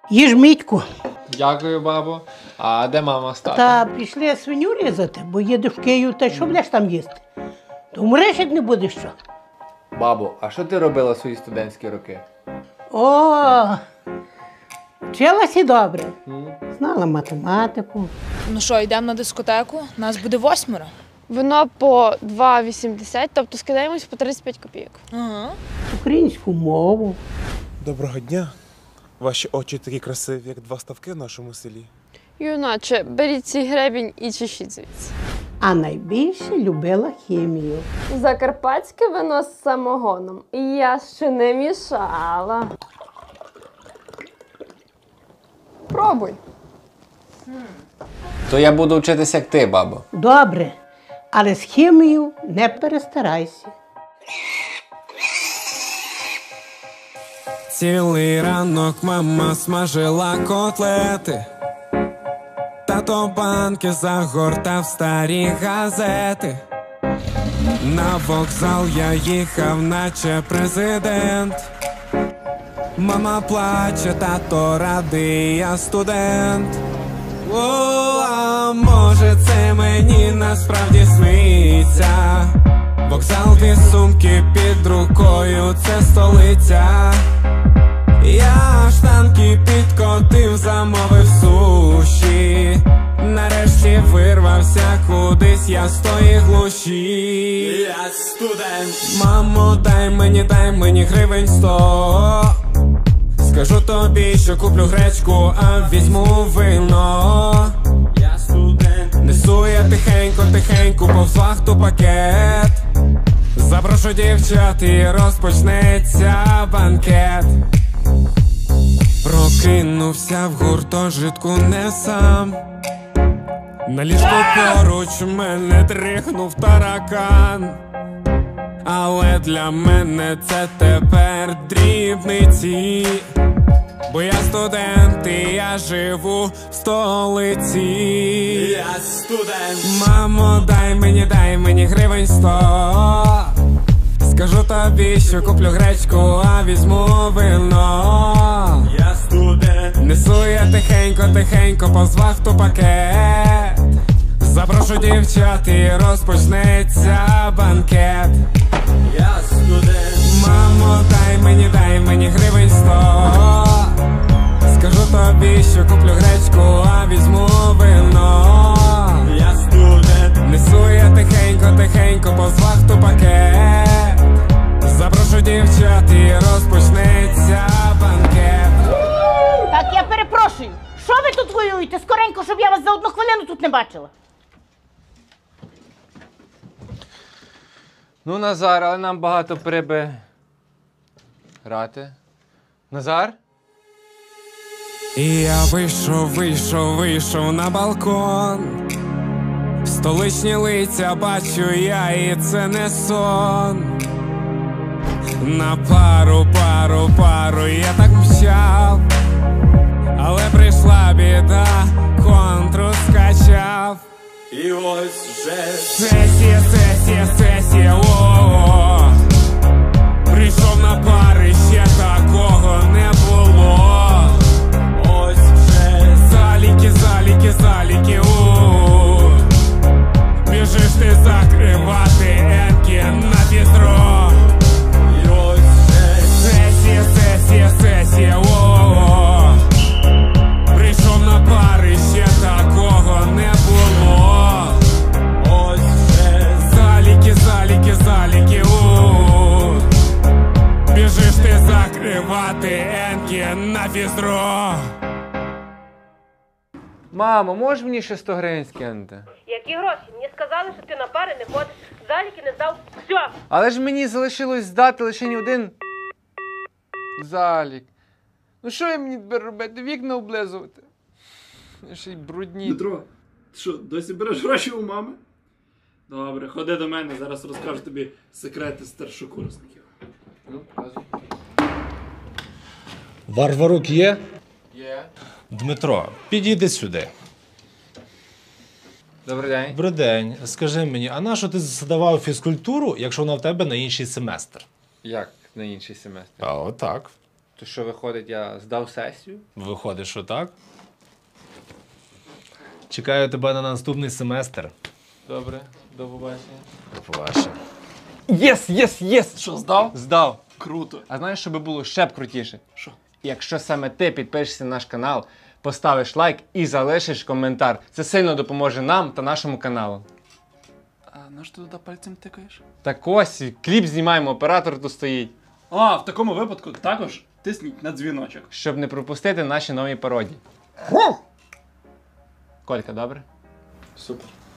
Їж, Митьку. Дякую, бабо. А де мама з татом? Та пішли свиню різати, бо їдеш в Київ, та що будеш там їсти? То вмреш, як не будеш що. Бабо, а що ти робила в свої студентські роки? О, вчилася добре. Знала математику. Ну що, йдемо на дискотеку? Нас буде 8. Воно по 2,80, тобто скидаємось по 35 копійок. Ага. Українську мову. Доброго дня. Ваші очі такі красиві, як два ставки в нашому селі. Юначе, беріть цей гребінь і чешіть звідси. А найбільше любила хімію. Закарпатське вино з самогоном. Я ще не мішала. Пробуй. То я буду вчитися, як ти, бабо. Добре, але з хімією не перестарайся. Цілий ранок мама смажила котлети, тато банки загортав старі газети. На вокзал я їхав, наче президент. Мама плаче, тато радий, я студент. О, а може це мені насправді сниться? Вокзал, дві сумки під рукою, це столиця. Я штанки підкотив, замовив суші. Нарешті вирвався кудись я з тої глуші. Я студент. Мамо, дай мені гривень 100. Скажу тобі, що куплю гречку, а візьму вино. Я студент. Несу я тихенько, повз вахту пакет. Запрошу дівчат і розпочнеться банкет. Прокинувся в гуртожитку не сам. На ліжку поруч мене трихнув таракан. Але для мене це тепер дрібниці. Бо я студент і я живу в столиці. Я студент. Мамо, дай мені гривень 100. Скажу тобі, що куплю гречку, а візьму вино. Я студент. Несу я тихенько, повз вахту пакет. Запрошу дівчат і розпочнеться банкет. Я студент. Мамо, дай мені гривень 100. Скажу тобі, що куплю гречку, а візьму вино. Я студент. Несу я тихенько, повз вахту пакет. Запрошу дівчат і розпочнеться банкет. Так, я перепрошую. Що ви тут воюєте? Скоренько, щоб я вас за 1 хвилину тут не бачила. Ну, Назар, але нам багато приби грати. Назар? І я вийшов на балкон. Столичні лиця бачу я, і це не сон. На пару я так мчав. Але прийшла біда, контру скачав. І ось вже сесія, о-о-о. Прийшов на пари, ще такого не було. Ось вже заліки, о. Біжиш ти закривати енки на фізро. І ось вже сесія, о-о-о. Прийшов на пари, ще такого не було. Ось вже заліки, о. Біжиш ти закривати енки на фізро. Мамо, можеш мені ще 100 гривень скинути? Які гроші? Мені сказали, що ти на пари не ходиш. Заліки не здав. Все. Але ж мені залишилось здати лише один залік. Ну що я мені тепер робити? Вікна облизувати? Ще й брудні. Дмитро, ти що, досі береш гроші у мами? Добре, ходи до мене, зараз розкажу тобі секрети старшокурсників. Ну, показуй. Варварук є? Є. Дмитро, підійди сюди. Добрий день. Добрий день. Скажи мені, а на що ти задавав фізкультуру, якщо вона в тебе на інший семестр? Як на інший семестр? А отак. То що виходить, я здав сесію? Виходить, що так? Чекаю тебе на наступний семестр. Добре, до побачення. До побачення. Єс! Що, здав? Здав. Круто. А знаєш, що би було ще б крутіше? Що? Якщо саме ти підпишешся на наш канал, поставиш лайк і залишиш коментар. Це сильно допоможе нам та нашому каналу. А на що ти туди пальцем тикаєш? Так ось, кліп знімаємо, оператор тут стоїть. А, в такому випадку також тисніть на дзвіночок. Щоб не пропустити наші нові пародії. Колька, добре? Супер.